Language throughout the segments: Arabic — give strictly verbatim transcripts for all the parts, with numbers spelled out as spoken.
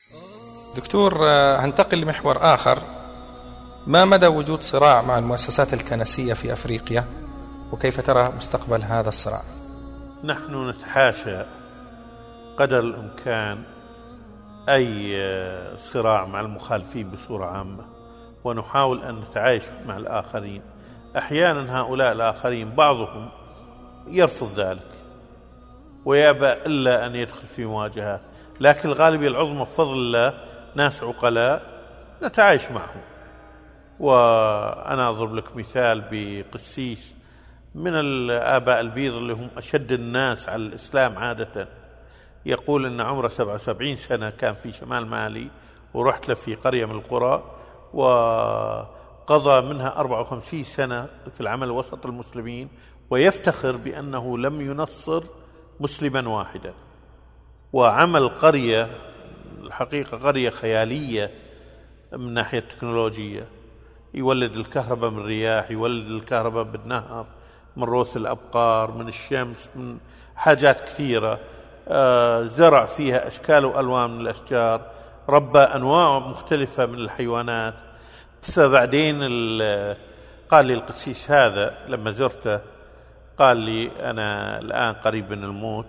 دكتور، هنتقل لمحور آخر. ما مدى وجود صراع مع المؤسسات الكنسية في أفريقيا، وكيف ترى مستقبل هذا الصراع؟ نحن نتحاشى قدر الإمكان أي صراع مع المخالفين بصورة عامة، ونحاول أن نتعايش مع الآخرين. أحيانا هؤلاء الآخرين بعضهم يرفض ذلك ويأبى إلا أن يدخل في مواجهات، لكن الغالبية العظمى بفضل الله ناس عقلاء نتعايش معهم. وأنا أضرب لك مثال بقسيس من الآباء البيض اللي هم أشد الناس على الإسلام عادة، يقول أن عمره سبعة وسبعين سنة، كان في شمال مالي ورحت له في قرية من القرى، وقضى منها أربعة وخمسين سنة في العمل وسط المسلمين، ويفتخر بأنه لم ينصر مسلما واحدا. وعمل قرية، الحقيقة قرية خيالية من ناحية التكنولوجية، يولد الكهرباء من الرياح، يولد الكهرباء بالنهر، من روث الأبقار، من الشمس، من حاجات كثيرة. آه زرع فيها أشكال وألوان من الأشجار، ربى أنواع مختلفة من الحيوانات. فبعدين قال لي القسيس هذا لما زرته، قال لي أنا الآن قريب من الموت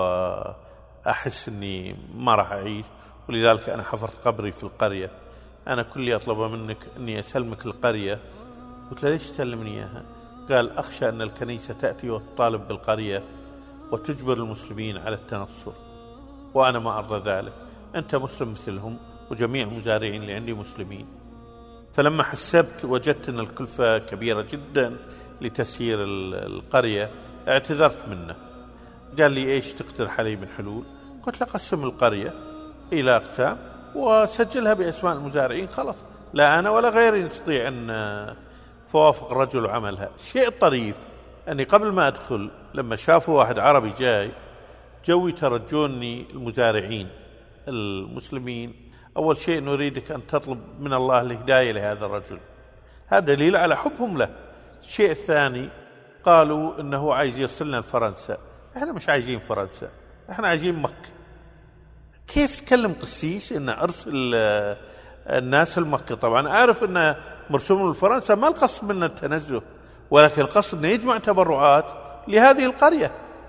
وأحس أني ما راح أعيش، ولذلك أنا حفرت قبري في القرية. أنا كل اللي أطلبه منك أني أسلمك القرية. قلت له ليش تسلمني إياها؟ قال أخشى أن الكنيسة تأتي وتطالب بالقرية وتجبر المسلمين على التنصر، وأنا ما أرضى ذلك. أنت مسلم مثلهم، وجميع المزارعين اللي عندي مسلمين. فلما حسبت وجدت أن الكلفة كبيرة جدا لتسيير القرية، اعتذرت منه. قال لي إيش تقترح علي من حلول؟ قلت له قسم القرية إلى أقسام وسجلها بأسماء المزارعين، خلاص لا أنا ولا غيري نستطيع أن فوافق الرجل وعملها. الشيء الطريف أني قبل ما أدخل لما شافوا واحد عربي جاي، جو يترجوني المزارعين المسلمين، أول شيء نريدك أن تطلب من الله الهداية لهذا الرجل، هذا دليل على حبهم له. الشيء الثاني قالوا إنه عايز يرسلنا لفرنسا. إحنا مش عايزين فرنسا، إحنا عايزين مكة. كيف تكلم قسيس إن أرسل الناس لمكة؟ طبعا أعرف إن مرسوم لفرنسا ما القصد منه التنزه، ولكن القصد إنه يجمع تبرعات لهذه القرية.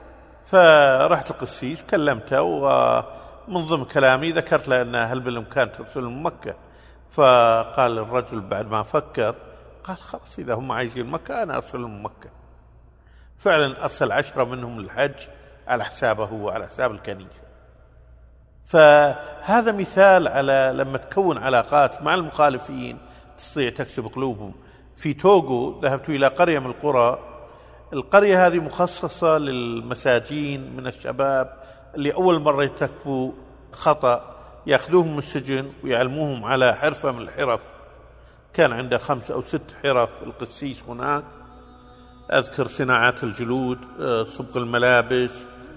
فرحت القسيس كلمته، ومن ضمن كلامي ذكرت له أن هل بالإمكان ترسل من مكة. فقال الرجل بعد ما فكر، قال خلاص إذا هم عايزين مكة أنا أرسل من مكة. فعلا أرسل عشرة منهم للحج على حسابه هو، على حساب الكنيسة. فهذا مثال على لما تكون علاقات مع المخالفين تستطيع تكسب قلوبهم. في توغو ذهبت إلى قرية من القرى، القرية هذه مخصصة للمساجين من الشباب اللي أول مرة يرتكبوا خطأ، يأخذوهم من السجن ويعلموهم على حرفة من الحرف. كان عنده خمس أو ست حرف القسيس هناك، أذكر صناعات الجلود، صبغ الملابس،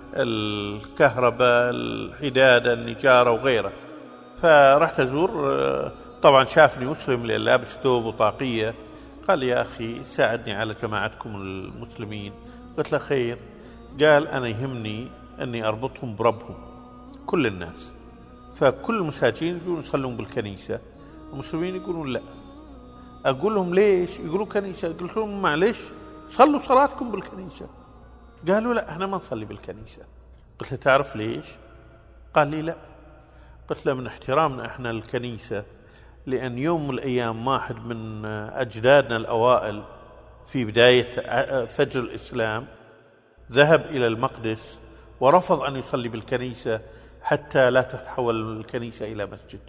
الكهرباء، الحدادة، النجارة وغيره. فرحت أزور، طبعا شافني مسلم لأن لابس ثوب وطاقية، قال يا أخي ساعدني على جماعتكم المسلمين. قلت له خير. قال أنا يهمني أني أربطهم بربهم كل الناس. فكل المساجين يجون يصلون بالكنيسة، المسلمين يقولون لا. أقول لهم ليش؟ يقولون كنيسة. قلت لهم معلش صلوا صلاتكم بالكنيسة. قالوا لا احنا ما نصلي بالكنيسة. قلت له تعرف ليش؟ قال لي لا. قلت له من احترامنا احنا للكنيسة، لأن يوم من الأيام واحد من أجدادنا الأوائل في بداية فجر الإسلام ذهب إلى المقدس ورفض أن يصلي بالكنيسة حتى لا تتحول الكنيسة إلى مسجد.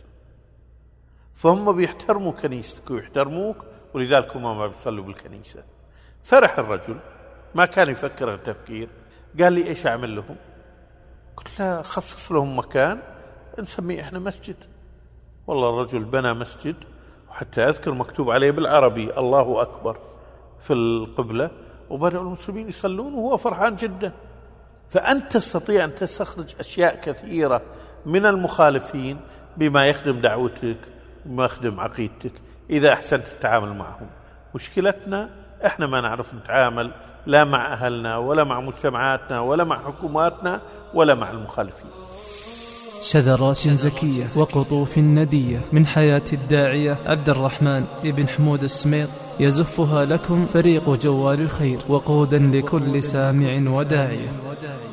فهم بيحترموا كنيستك ويحترموك، ولذلك هم ما بيصلوا بالكنيسة. فرح الرجل، ما كان يفكر التفكير. قال لي إيش أعمل لهم؟ قلت له خصص لهم مكان نسميه إحنا مسجد. والله الرجل بنى مسجد، وحتى أذكر مكتوب عليه بالعربي الله أكبر في القبلة، وبدأوا المسلمين يصلون وهو فرحان جدا. فأنت تستطيع أن تستخرج أشياء كثيرة من المخالفين بما يخدم دعوتك، بما يخدم عقيدتك، إذا أحسنت التعامل معهم. مشكلتنا إحنا ما نعرف نتعامل لا مع أهلنا ولا مع مجتمعاتنا ولا مع حكوماتنا ولا مع المخالفين. شذرات زكية وقطوف ندية من حياة الداعية عبد الرحمن بن حمود السميط، يزفها لكم فريق جوال الخير وقودا لكل سامع وداعية.